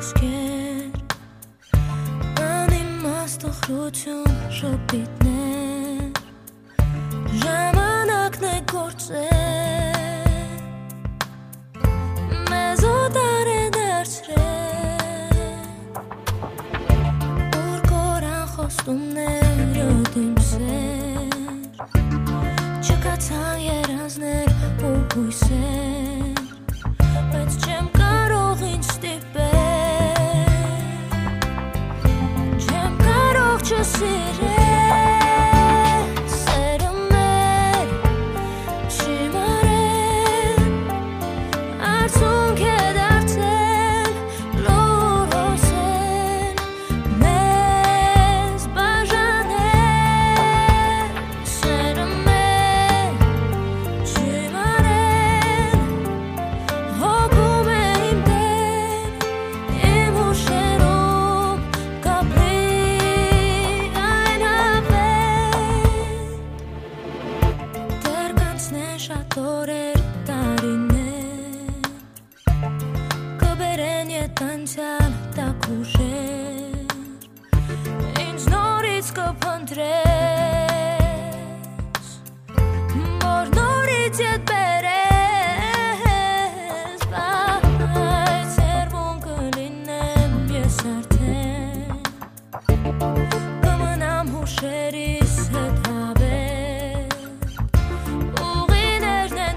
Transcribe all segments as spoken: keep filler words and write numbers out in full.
խոսքեր անիմաստոխություն շփիթներ ժամանակն է գործել մեզ օտար է դարձրել որ կորան խոստումները դիմսեր չկացան երազներ ու հույսեր բայց չեմ կարող ինձ ստիպել չեմ կարող չսիրել սերը մեր չի մարել արցունք է դարձել լուր հոսել մեզ բաժանել սերը մեր չի մարել հոգում է իմ դեր իմ հուշերում կապրի այն հավեր դեռ կանցնեն շատ օրեր տարիներ կբերեն ետ անցյալ տաք ուժեր ինձ նորից կփնտրես որ նորից ետ բերես բայց երվում կլինեմ ես արդեն կմնամ հուշերիս հետ հավեր ուղիներն են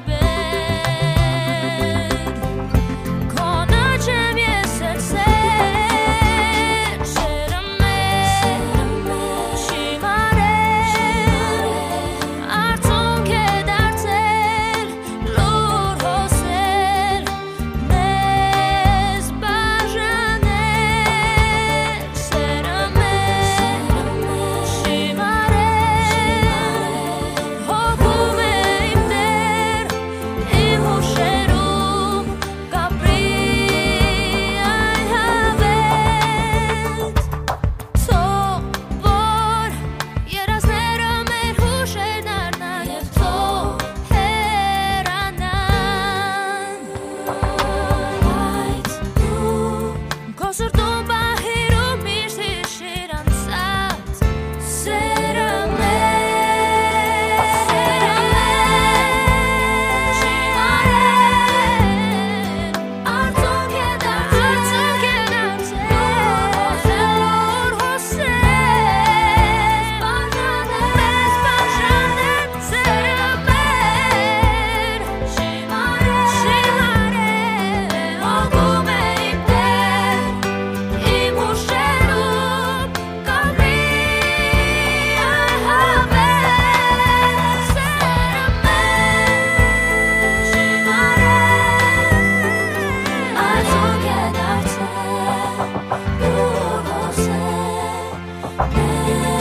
տարբեր քոնը չեմ ես էլ սեր սերը մեր չի մարել արցունք է դարձել լուր հոսել մեզ բաժանել սերը մեր չի մարել հոգում է իմ դեր իմ հուշերում կապրի այն հավետ թող որ երազները մեր հուշերն առնան և թող հեռանան բայց դու քո սրտում պահիր ու միշտ հիշիր անցած սերը մեր չի մարել արցունք է դարձել լուր հոսել մեզ բաժանել սերը մեր չի մարել հոգում է իմ դեր իմ հուշերում կապրի այն հավեր սերը մեր չի մարել արցունք է դարձել լուր հոսել մեզ